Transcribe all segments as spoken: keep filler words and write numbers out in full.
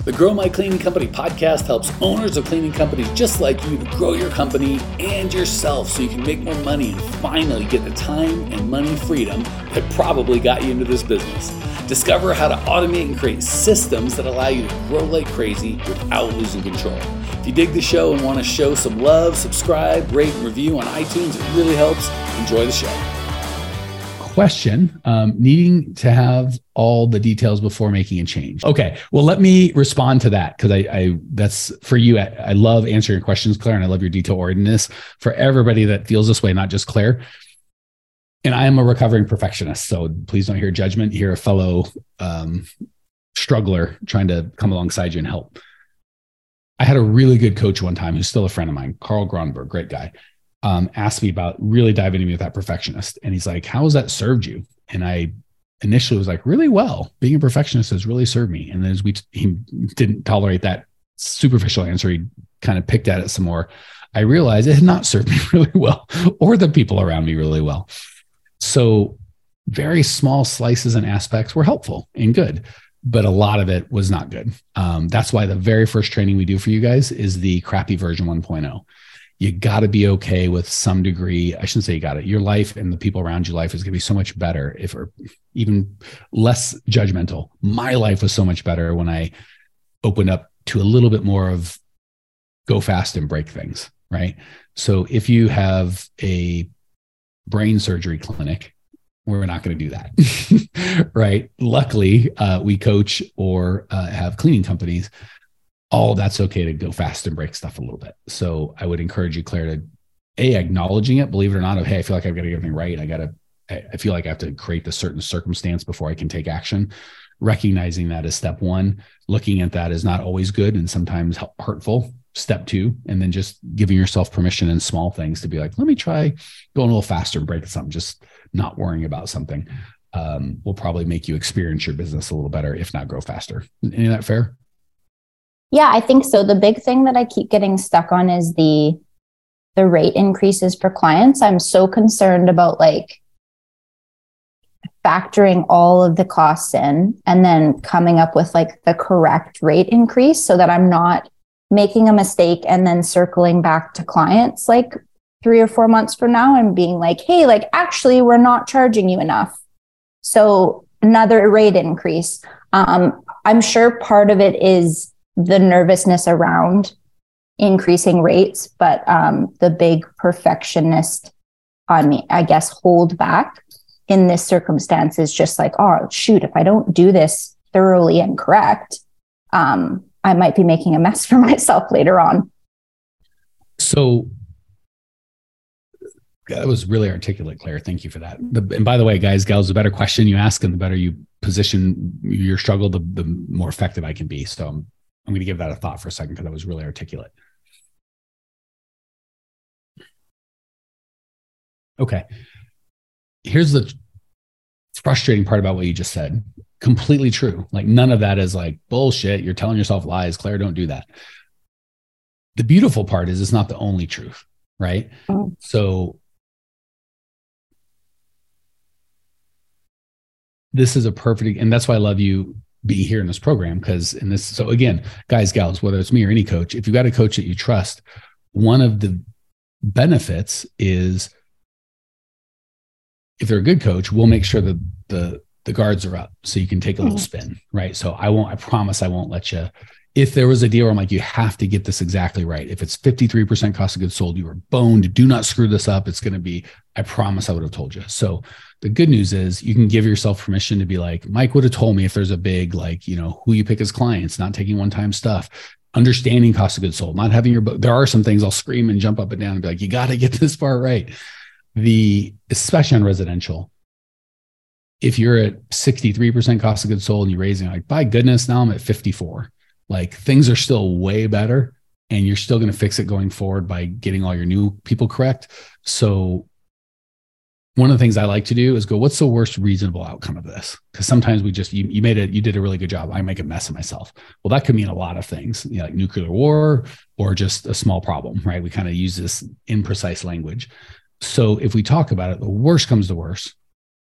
The Grow My Cleaning Company podcast helps owners of cleaning companies just like you to grow your company and yourself so you can make more money and finally get the time and money freedom that probably got you into this business. Discover how to automate and create systems that allow you to grow like crazy without losing control. If you dig the show and want to show some love, subscribe, rate, and review on iTunes. It really helps. Enjoy the show. Question, um, needing to have all the details before making a change. Okay, well, let me respond to that because I, I that's for you. I, I love answering your questions, Claire, and I love your detail orientedness. For everybody that feels this way, not just Claire. And I am a recovering perfectionist, so please don't hear judgment. Hear a fellow um, struggler trying to come alongside you and help. I had a really good coach one time who's still a friend of mine, Carl Gronberg, great guy. Um, asked me about really diving into me with that perfectionist. And he's like, how has that served you? And I initially was like, really well. Being a perfectionist has really served me. And then as we, he didn't tolerate that superficial answer, he kind of picked at it some more. I realized it had not served me really well or the people around me really well. So very small slices and aspects were helpful and good, but a lot of it was not good. Um, that's why the very first training we do for you guys is the crappy version one point oh. You got to be okay with some degree. I shouldn't say you got it. Your life and the people around your life is going to be so much better if, or even less judgmental. My life was so much better when I opened up to a little bit more of go fast and break things, right? So if you have a brain surgery clinic, we're not going to do that, right? Luckily, uh, we coach or uh, have cleaning companies. All that's okay to go fast and break stuff a little bit. So I would encourage you, Claire, to A, acknowledging it, believe it or not, of, hey, I feel like I've got to get everything right. I got to, I feel like I have to create this certain circumstance before I can take action. Recognizing that as step one, looking at that is not always good and sometimes hurtful. Step two, and then just giving yourself permission in small things to be like, let me try going a little faster and breaking something, just not worrying about something um, will probably make you experience your business a little better, if not grow faster. Any of that fair? Yeah, I think so. The big thing that I keep getting stuck on is the the rate increases for clients. I'm so concerned about like factoring all of the costs in and then coming up with like the correct rate increase so that I'm not making a mistake and then circling back to clients like three or four months from now and being like, hey, like actually we're not charging you enough. So another rate increase. Um, I'm sure part of it is the nervousness around increasing rates, but um, the big perfectionist on me, I guess, hold back in this circumstance is just like, oh, shoot, if I don't do this thoroughly and correct, um, I might be making a mess for myself later on. So that was really articulate, Claire. Thank you for that. The, and by the way, guys, gals, the better question you ask and the better you position your struggle, the, the more effective I can be. So I'm I'm going to give that a thought for a second because that was really articulate. Okay. Here's the frustrating part about what you just said. Completely true. Like none of that is like bullshit. You're telling yourself lies. Claire, don't do that. The beautiful part is it's not the only truth, right? Oh. So this is a perfect, and that's why I love you being here in this program, because in this, so again, guys, gals, whether it's me or any coach, if you've got a coach that you trust, one of the benefits is if they're a good coach, we'll make sure that the the guards are up so you can take a little spin, right? So I won't, I promise I won't let you, if there was a deal where I'm like, you have to get this exactly right. If it's fifty-three percent cost of goods sold, you are boned, do not screw this up. It's going to be, I promise I would have told you. So the good news is you can give yourself permission to be like, Mike would have told me if there's a big, like, you know, who you pick as clients, not taking one-time stuff, understanding cost of goods sold, not having your, there are some things I'll scream and jump up and down and be like, you got to get this part right. The, especially on residential, if you're at sixty-three percent cost of goods sold and you're raising like, by goodness, now I'm at fifty-four, like things are still way better and you're still going to fix it going forward by getting all your new people correct. So one of the things I like to do is go, what's the worst reasonable outcome of this? Because sometimes we just, you, you made it, you did a really good job. I make a mess of myself. Well, that could mean a lot of things, you know, like nuclear war or just a small problem, right? We kind of use this imprecise language. So if we talk about it, the worst comes to worst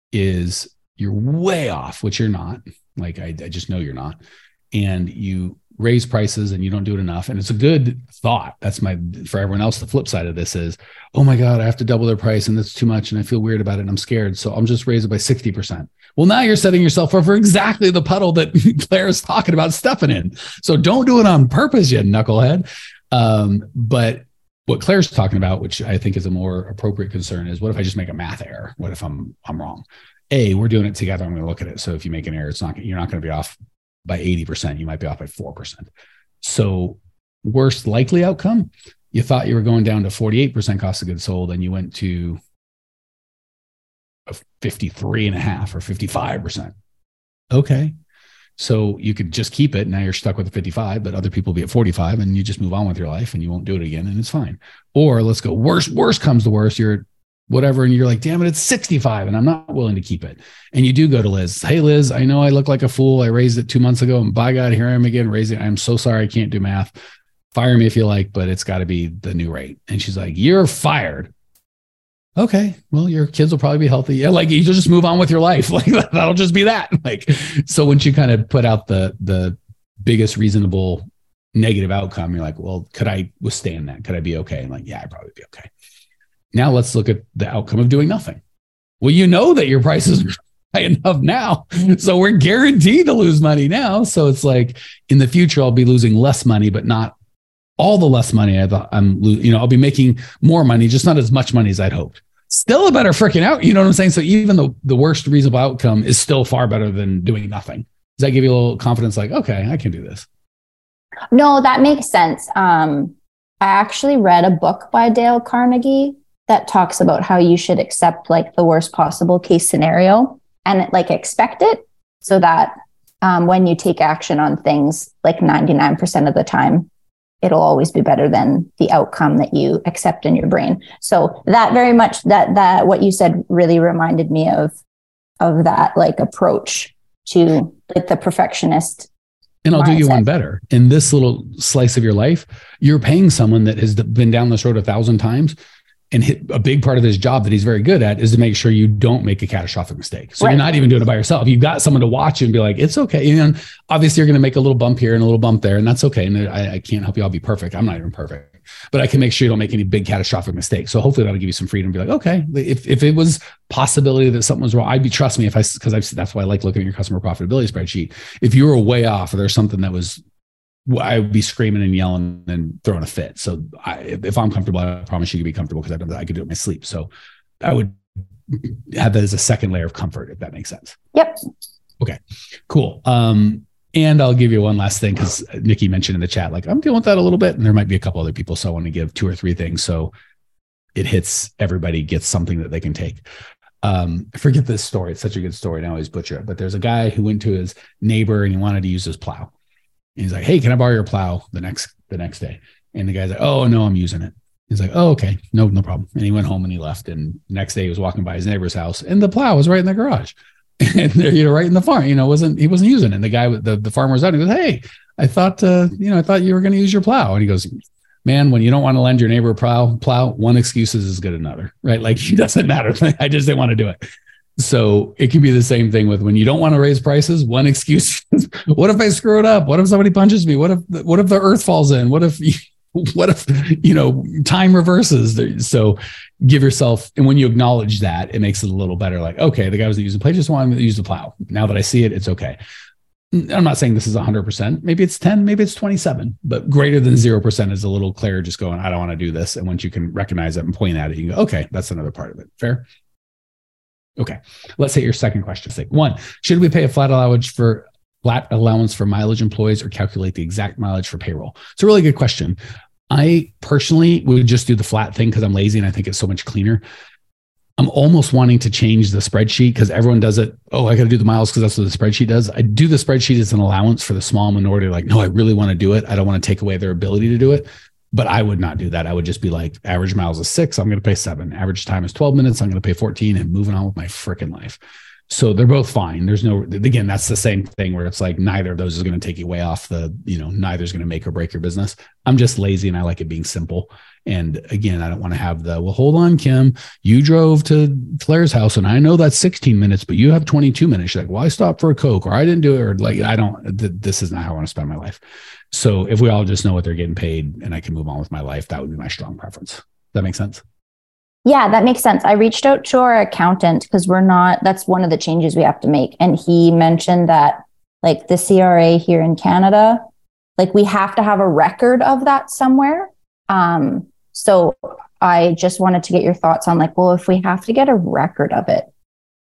is you're way off, which you're not. Like, I, I just know you're not. And you raise prices and you don't do it enough. And it's a good thought. That's my, for everyone else, the flip side of this is, oh my God, I have to double their price and that's too much. And I feel weird about it and I'm scared. So I'll just raise it by sixty percent. Well, now you're setting yourself up for exactly the puddle that Claire is talking about stepping in. So don't do it on purpose, you knucklehead. Um, but what Claire's talking about, which I think is a more appropriate concern, is what if I just make a math error? What if I'm I'm wrong? A, we're doing it together. I'm going to look at it. So if you make an error, it's not you're not going to be off by eighty percent. You might be off by four percent. So worst likely outcome, you thought you were going down to forty-eight percent cost of goods sold and you went to a fifty-three and a half or fifty-five percent. Okay. So you could just keep it. Now you're stuck with the fifty-five, but other people will be at forty-five and you just move on with your life and you won't do it again and it's fine. Or let's go worst, worst comes to worst. You're whatever. And you're like, damn it, it's sixty-five and I'm not willing to keep it. And you do go to Liz. Hey, Liz, I know I look like a fool. I raised it two months ago and by God, here I am again raising it. I'm so sorry. I can't do math. Fire me if you like, but it's got to be the new rate. And she's like, you're fired. Okay, well, your kids will probably be healthy. Yeah, like you just move on with your life. Like that'll just be that. Like, so once you kind of put out the the biggest reasonable negative outcome, you're like, well, could I withstand that? Could I be okay? And like, yeah, I'd probably be okay. Now let's look at the outcome of doing nothing. Well, you know that your prices are high enough now, so we're guaranteed to lose money now. So it's like in the future, I'll be losing less money, but not all the less money I thought I'm, you know, I'll be making more money, just not as much money as I'd hoped. Still a better freaking out. You know what I'm saying? So even the, the worst reasonable outcome is still far better than doing nothing. Does that give you a little confidence? Like, okay, I can do this. No, that makes sense. Um, I actually read a book by Dale Carnegie that talks about how you should accept like the worst possible case scenario and like expect it so that um, when you take action on things, like ninety-nine percent of the time, it'll always be better than the outcome that you accept in your brain. So that very much that, that what you said really reminded me of, of that like approach to like the perfectionist. And I'll mindset. do you one better. In this little slice of your life, you're paying someone that has been down this road a thousand times. And hit, a big part of his job that he's very good at is to make sure you don't make a catastrophic mistake. So right. You're not even doing it by yourself. You've got someone to watch you and be like, it's okay. You know, obviously you're going to make a little bump here and a little bump there, and that's okay. And I, I can't help you all be perfect. I'm not even perfect, but I can make sure you don't make any big catastrophic mistakes. So hopefully that'll give you some freedom to be like, okay, if, if it was possibility that something was wrong, I'd be, trust me, if I, cause I've, that's why I like looking at your customer profitability spreadsheet. If you were way off or there's something that was, I would be screaming and yelling and throwing a fit. So I, if I'm comfortable, I promise you could be comfortable because I've done that. I could do it in my sleep. So I would have that as a second layer of comfort, if that makes sense. Yep. Okay, cool. Um, and I'll give you one last thing because Nikki mentioned in the chat, like I'm dealing with that a little bit and there might be a couple other people. So I want to give two or three things. So it hits everybody gets something that they can take. Um, I forget this story. It's such a good story. And I always butcher it, but there's a guy who went to his neighbor and he wanted to use his plow. And he's like, hey, can I borrow your plow the next, the next day? And the guy's like, oh no, I'm using it. He's like, oh, okay. No, no problem. And he went home and he left. And the next day he was walking by his neighbor's house and the plow was right in the garage and they're, you know, right in the farm, you know, wasn't, he wasn't using it. And the guy, the, the farmer was out and he goes, hey, I thought, uh, you know, I thought you were going to use your plow. And he goes, man, when you don't want to lend your neighbor a plow, plow, one excuse is as good as another, right? Like it doesn't matter. I just didn't want to do it. So it could be the same thing with when you don't want to raise prices. One excuse is, what if I screw it up? What if somebody punches me? What if, what if the earth falls in? What if, what if, you know, time reverses? So give yourself, and when you acknowledge that, it makes it a little better. Like, okay, the guy was using the plate, just wanted to use the plow. Now that I see it, it's okay. I'm not saying this is one hundred percent. Maybe it's ten, maybe it's twenty-seven, but greater than zero percent is a little clearer, just going, I don't want to do this. And once you can recognize it and point at it, you can go, okay, that's another part of it. Fair? Okay, let's hit your second question. One, should we pay a flat allowance for flat allowance for mileage employees or calculate the exact mileage for payroll? It's a really good question. I personally would just do the flat thing because I'm lazy and I think it's so much cleaner. I'm almost wanting to change the spreadsheet because everyone does it. Oh, I got to do the miles because that's what the spreadsheet does. I do the spreadsheet as an allowance for the small minority. Like, no, I really want to do it. I don't want to take away their ability to do it. But I would not do that. I would just be like, average miles is six. I'm going to pay seven. Average time is twelve minutes. I'm going to pay fourteen and moving on with my freaking life. So they're both fine. There's no, again, that's the same thing where it's like neither of those is going to take you way off the, you know, neither is going to make or break your business. I'm just lazy and I like it being simple. And again, I don't want to have the, well, hold on, Kim, you drove to Claire's house and I know that's sixteen minutes, but you have twenty-two minutes. You're like, well, I stopped for a Coke or I didn't do it. Or like, I don't, th- this is not how I want to spend my life. So if we all just know what they're getting paid and I can move on with my life, that would be my strong preference. Does that make sense? Yeah, that makes sense. I reached out to our accountant because we're not, that's one of the changes we have to make. And he mentioned that like the C R A here in Canada, like we have to have a record of that somewhere. Um, so I just wanted to get your thoughts on like, well, if we have to get a record of it,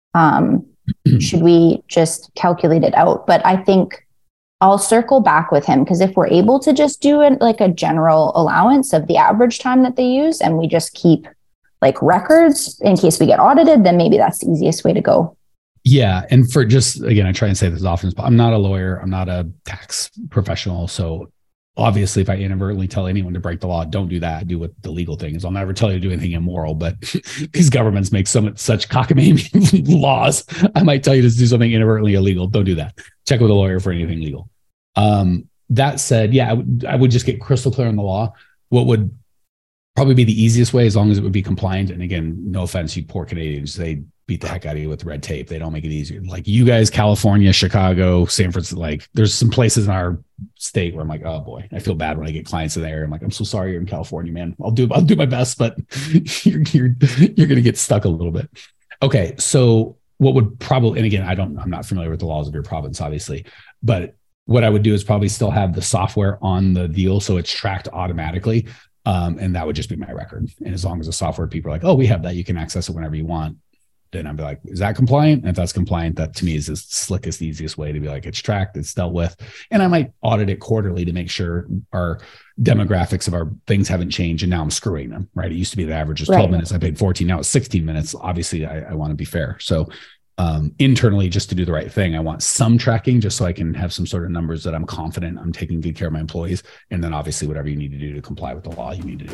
um, should we just calculate it out? But I think I'll circle back with him because if we're able to just do it like a general allowance of the average time that they use and we just keep like records in case we get audited, then maybe that's the easiest way to go. Yeah. And for just, again, I try and say this as often as possible. I'm not a lawyer. I'm not a tax professional. So obviously if I inadvertently tell anyone to break the law, don't do that. Do what the legal thing is. I'll never tell you to do anything immoral, but these governments make so much, such cockamamie laws. I might tell you to do something inadvertently illegal. Don't do that. Check with a lawyer for anything legal. Um, that said, yeah, I would, I would just get crystal clear on the law. What would probably be the easiest way, as long as it would be compliant. And again, no offense, you poor Canadians, they beat the heck out of you with red tape. They don't make it easier. Like you guys, California, Chicago, San Francisco, like there's some places in our state where I'm like, oh boy, I feel bad when I get clients in there. I'm like, I'm so sorry you're in California, man. I'll do, I'll do my best, but you're, you're, you're going to get stuck a little bit. Okay. So what would probably, and again, I don't, I'm not familiar with the laws of your province, obviously, but what I would do is probably still have the software on the deal. So it's tracked automatically. Um, and that would just be my record. And as long as the software people are like, oh, we have that, you can access it whenever you want. Then I'd be like, is that compliant? And if that's compliant, that to me is the slickest, easiest way to be like, it's tracked, it's dealt with. And I might audit it quarterly to make sure our demographics of our things haven't changed. And now I'm screwing them, right? It used to be the average is twelve right. minutes. I paid fourteen. Now it's sixteen minutes. Obviously I, I want to be fair. So um, internally, just to do the right thing, I want some tracking just so I can have some sort of numbers that I'm confident I'm taking good care of my employees. And then obviously whatever you need to do to comply with the law, you need to do.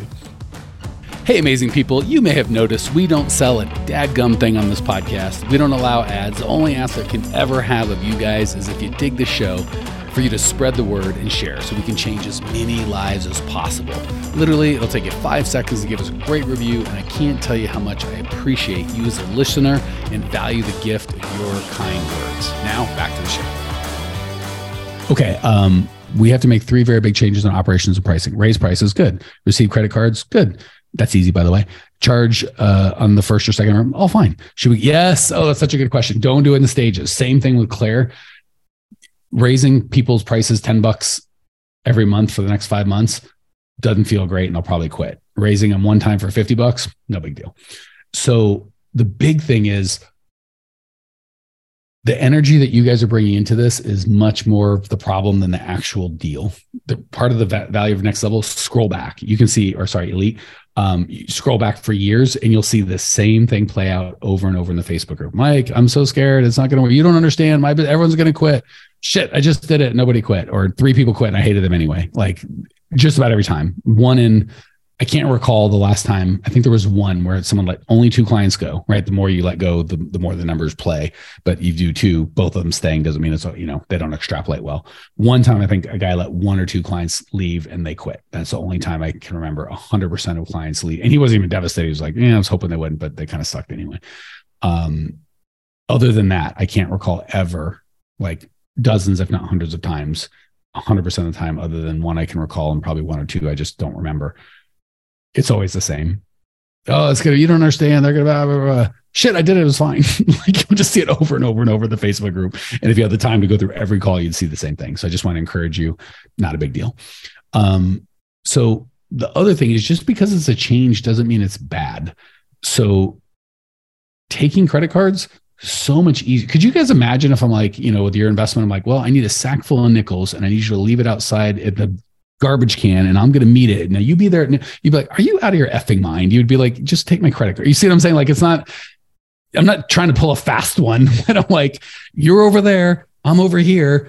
Hey, amazing people, you may have noticed we don't sell a dadgum thing on this podcast. We don't allow ads. The only ask I can ever have of you guys is if you dig the show, for you to spread the word and share so we can change as many lives as possible. Literally, it'll take you five seconds to give us a great review, and I can't tell you how much I appreciate you as a listener and value the gift of your kind words. Now, back to the show. Okay, um, we have to make three very big changes in operations and pricing. Raise prices, good. Receive credit cards, good. That's easy, by the way. Charge uh, on the first or second room, all fine. Should we? Yes. Oh, that's such a good question. Don't do it in the stages. Same thing with Claire. Raising people's prices ten bucks every month for the next five months doesn't feel great, and they'll probably quit. Raising them one time for fifty bucks, no big deal. So the big thing is the energy that you guys are bringing into this is much more the problem than the actual deal. The part of the va- value of Next Level, scroll back. You can see, or sorry, Elite, um, you scroll back for years and you'll see the same thing play out over and over in the Facebook group. Mike, I'm so scared. It's not going to work. You don't understand. My, everyone's going to quit. Shit, I just did it. Nobody quit, or three people quit and I hated them anyway. Like just about every time. One in, I can't recall the last time. I think there was one where someone let only two clients go, right? The more you let go, the, the more the numbers play, but you do two, both of them staying doesn't mean it's, you know, they don't extrapolate well. One time, I think a guy let one or two clients leave and they quit. That's the only time I can remember a hundred percent of clients leave. And he wasn't even devastated. He was like, yeah, I was hoping they wouldn't, but they kind of sucked anyway. Um, other than that, I can't recall ever, like dozens, if not hundreds of times, a hundred percent of the time, other than one I can recall and probably one or two I just don't remember. It's always the same. Oh, it's gonna, you don't understand. They're gonna, blah, blah, blah. Shit, I did it. It was fine. Like you'll just see it over and over and over in the Facebook group. And if you had the time to go through every call, you'd see the same thing. So I just want to encourage you, not a big deal. Um, so the other thing is just because it's a change doesn't mean it's bad. So taking credit cards, so much easier. Could you guys imagine if I'm like, you know, with your investment, I'm like, well, I need a sack full of nickels and I need you to leave it outside at the garbage can and I'm going to meet it. Now you be there. You'd be like, are you out of your effing mind? You'd be like, just take my credit card. You see what I'm saying? Like, it's not, I'm not trying to pull a fast one, but I'm like, you're over there, I'm over here.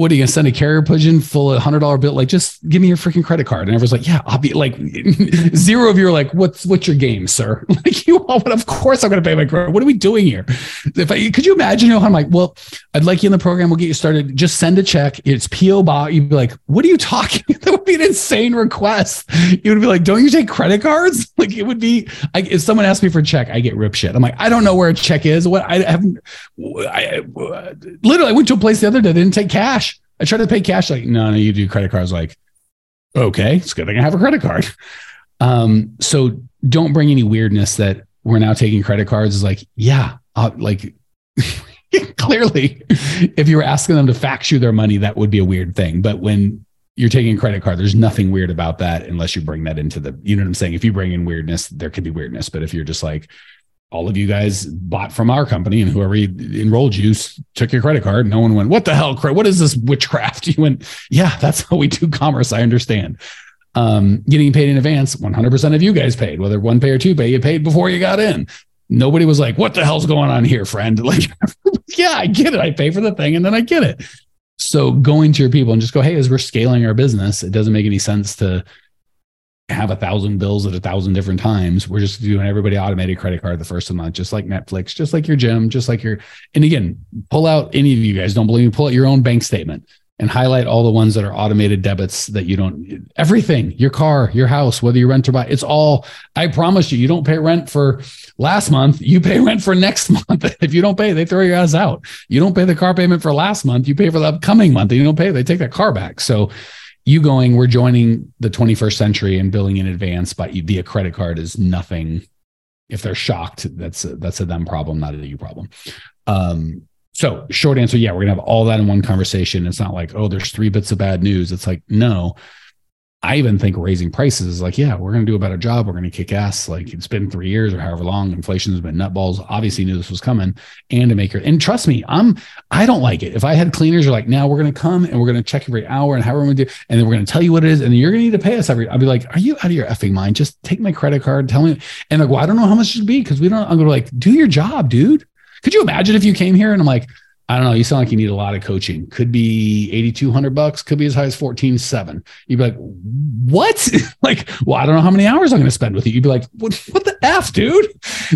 what are you gonna send a carrier pigeon full of hundred dollar bill? Like, just give me your freaking credit card. And everyone's like, yeah, I'll be like, zero of you are like, what's what's your game, sir? Like, you all, but of course I'm gonna pay my credit. What are we doing here? If I could you imagine, you know, I'm like, well, I'd like you in the program. We'll get you started. Just send a check. It's P O box. You'd be like, what are you talking? That would be an insane request. You would be like, don't you take credit cards? Like, it would be. I, if someone asked me for a check, I get rip shit. I'm like, I don't know where a check is. What I haven't. I, I literally I went to a place the other day. They didn't take cash. I tried to pay cash. Like, no, no, you do credit cards. Like, okay, it's a good thing I have a credit card. Um, so don't bring any weirdness that we're now taking credit cards. Is like, yeah, uh, like clearly, if you were asking them to fax you their money, that would be a weird thing. But when you're taking a credit card, there's nothing weird about that unless you bring that into the, you know what I'm saying? If you bring in weirdness, there could be weirdness. But if you're just like, all of you guys bought from our company and whoever enrolled you took your credit card, no one went, what the hell? What is this witchcraft? You went, yeah, that's how we do commerce. I understand. Um, getting paid in advance, one hundred percent of you guys paid, whether one pay or two pay, you paid before you got in. Nobody was like, what the hell's going on here, friend? Like, yeah, I get it. I pay for the thing and then I get it. So going to your people and just go, hey, as we're scaling our business, it doesn't make any sense to have a thousand bills at a thousand different times. We're just doing everybody automated credit card the first of the month, just like Netflix, just like your gym, just like your, and again, pull out any of you guys don't believe me, pull out your own bank statement and highlight all the ones that are automated debits that you don't, everything, your car, your house, whether you rent or buy, it's all, I promise you, you don't pay rent for last month, you pay rent for next month. If you don't pay, they throw your ass out. You don't pay the car payment for last month, you pay for the upcoming month, and you don't pay, they take that car back. So you going, we're joining the twenty-first century and billing in advance by via credit card is nothing. If they're shocked, that's a, that's a them problem, not a you problem. Um, so short answer, yeah, we're gonna have all that in one conversation. It's not like, oh, there's three bits of bad news. It's like, no. I even think raising prices is like, yeah, we're going to do a better job. We're going to kick ass. Like, it's been three years or however long. Inflation has been nutballs. Obviously knew this was coming, and to make it, and trust me, I'm, I don't like it. If I had cleaners are like, now we're going to come and we're going to check every hour and how we're going to do, and then we're going to tell you what it is. And then you're going to need to pay us every, I'll be like, are you out of your effing mind? Just take my credit card. Tell me. And like, well, I don't know how much it should be. Cause we don't, I'm going to like, do your job, dude. Could you imagine if you came here and I'm like, I don't know, you sound like you need a lot of coaching. Could be eighty-two hundred bucks, could be as high as fourteen seven. You'd be like, what? Like, well, I don't know how many hours I'm going to spend with you. You'd be like, what, what the F, dude?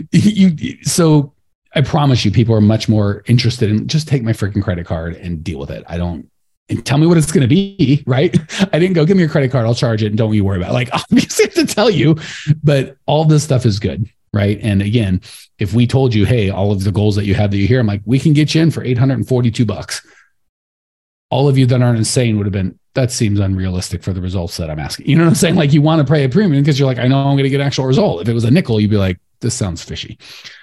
you, so I promise you, people are much more interested in just take my freaking credit card and deal with it. I don't, and tell me what it's going to be, right? I didn't go, give me your credit card, I'll charge it, and don't you worry about it. Like, obviously I have to tell you, but all this stuff is good, right? And again, if we told you, hey, all of the goals that you have that you hear, I'm like, we can get you in for eight hundred forty-two bucks. All of you that aren't insane would have been, that seems unrealistic for the results that I'm asking. You know what I'm saying? Like, you want to pay a premium because you're like, I know I'm going to get an actual result. If it was a nickel, you'd be like, this sounds fishy.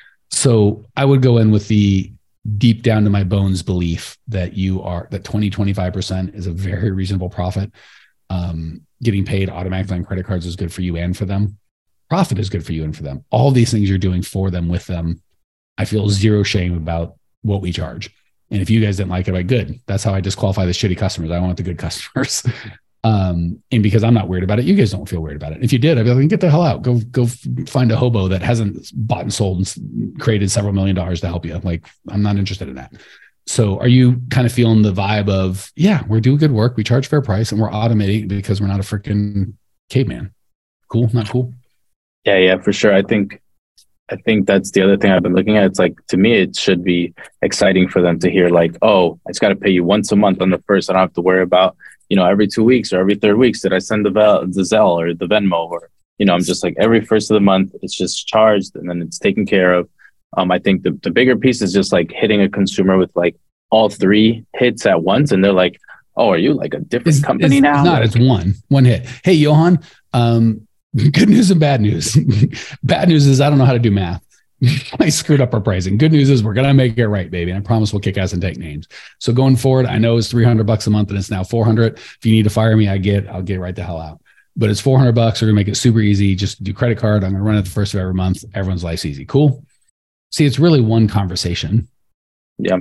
So I would go in with the deep down to my bones belief that you are, that twenty, twenty-five percent is a very reasonable profit. Um, getting paid automatically on credit cards is good for you and for them. Profit is good for you and for them. All these things you're doing for them, with them. I feel zero shame about what we charge. And if you guys didn't like it, like, good. That's how I disqualify the shitty customers. I want the good customers. Um, and because I'm not weird about it, you guys don't feel weird about it. If you did, I'd be like, get the hell out. Go, go find a hobo that hasn't bought and sold and created several million dollars to help you. Like, I'm not interested in that. So are you kind of feeling the vibe of, yeah, we're doing good work. We charge fair price and we're automating because we're not a freaking caveman. Cool. Not cool. Yeah, yeah, for sure. I think, I think that's the other thing I've been looking at. It's like, to me, it should be exciting for them to hear like, oh, I just got to pay you once a month on the first. I don't have to worry about, you know, every two weeks or every third weeks, did I send the, Vel- the Zelle or the Venmo, or, you know, I'm just like every first of the month, it's just charged and then it's taken care of. Um, I think the, the bigger piece is just like hitting a consumer with like all three hits at once. And they're like, oh, are you like a different it's, company it's now? Not, it's one, one hit. Hey, Johan, um, good news and bad news. Bad news is I don't know how to do math. I screwed up our pricing. Good news is we're going to make it right, baby. And I promise we'll kick ass and take names. So going forward, I know it's three hundred bucks a month and it's now four hundred. If you need to fire me, I get, I'll get right the hell out. But it's four hundred bucks. We're going to make it super easy. Just do credit card. I'm going to run it the first of every month. Everyone's life's easy. Cool. See, it's really one conversation. Yeah.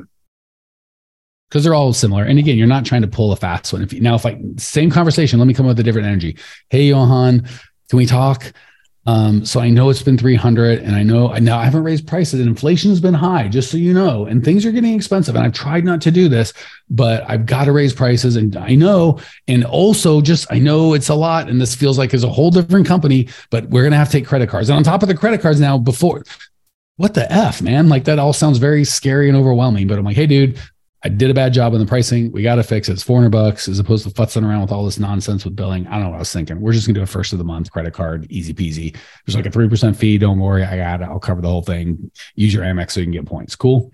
Because they're all similar. And again, you're not trying to pull a fast one. If you, now, if I, same conversation, let me come up with a different energy. Hey, Johan, can we talk? Um, so I know it's been three hundred, and I know now I haven't raised prices, and inflation's been high, just so you know, and things are getting expensive. And I've tried not to do this, but I've got to raise prices. And I know, and also just, I know it's a lot, and this feels like it's a whole different company, but we're going to have to take credit cards. And on top of the credit cards now, before, what the F, man? Like that all sounds very scary and overwhelming, but I'm like, hey, dude, I did a bad job on the pricing. We got to fix it. It's four hundred bucks as opposed to futzing around with all this nonsense with billing. I don't know what I was thinking. We're just going to do a first of the month credit card, easy peasy. There's like a three percent fee. Don't worry. I got it. I'll cover the whole thing. Use your Amex so you can get points. Cool.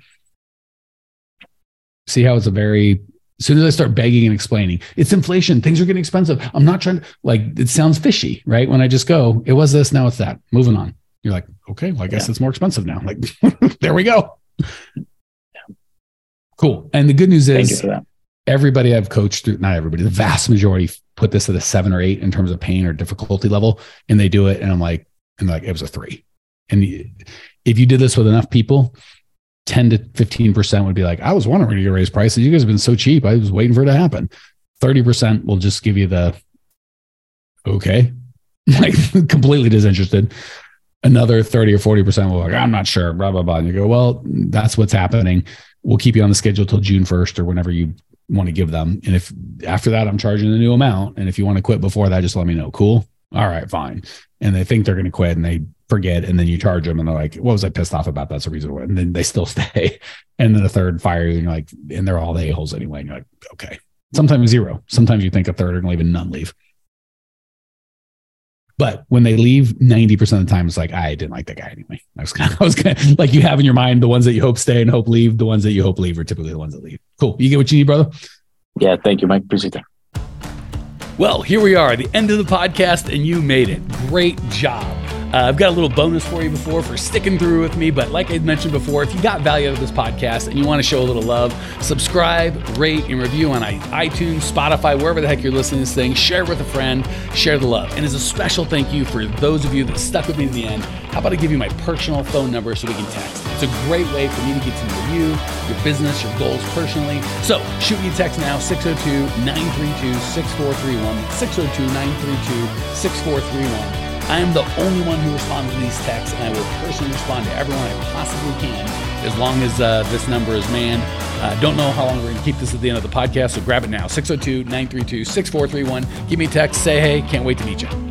See how it's a very, as soon as I start begging and explaining, it's inflation. Things are getting expensive. I'm not trying to, like, it sounds fishy, right? When I just go, it was this, now it's that. Moving on. You're like, okay, well, I guess yeah. it's more expensive now. Like, there we go. Cool. And the good news is everybody I've coached through, not everybody, the vast majority put this at a seven or eight in terms of pain or difficulty level. And they do it. And I'm like, and like, it was a three. And if you did this with enough people, ten to fifteen percent would be like, I was wondering to raise prices. You guys have been so cheap. I was waiting for it to happen. thirty percent will just give you the, okay, like completely disinterested. Another thirty or forty percent will be like, I'm not sure, blah, blah, blah. And you go, well, that's what's happening. We'll keep you on the schedule till June first or whenever you want to give them. And if after that, I'm charging the new amount. And if you want to quit before that, just let me know. Cool. All right, fine. And they think they're going to quit and they forget. And then you charge them and they're like, what was I pissed off about? That's the reason why. And then they still stay. And then a third fire you and you're like, and they're all the a-holes anyway. And you're like, okay. Sometimes zero. Sometimes you think a third are going to leave and none leave. But when they leave, ninety percent of the time, it's like, I didn't like that guy anyway. I was kind of, I was kind of like, you have in your mind, the ones that you hope stay and hope leave, the ones that you hope leave are typically the ones that leave. Cool. You get what you need, brother? Yeah. Thank you, Mike. Appreciate that. Well, here we are, the end of the podcast, and you made it. Great job. Uh, I've got a little bonus for you before for sticking through with me, but like I mentioned before, if you got value out of this podcast and you want to show a little love, subscribe, rate, and review on iTunes, Spotify, wherever the heck you're listening to this thing. Share with a friend, share the love. And as a special thank you for those of you that stuck with me to the end, how about I give you my personal phone number so we can text? It's a great way for me to get to know you, your business, your goals personally. So shoot me a text now, six oh two, nine three two, six four three one, six oh two, nine three two, six four three one. I am the only one who responds to these texts, and I will personally respond to everyone I possibly can as long as uh, this number is manned. Uh, don't know how long we're going to keep this at the end of the podcast, so grab it now, six oh two, nine three two, six four three one. Give me a text, say hey, can't wait to meet you.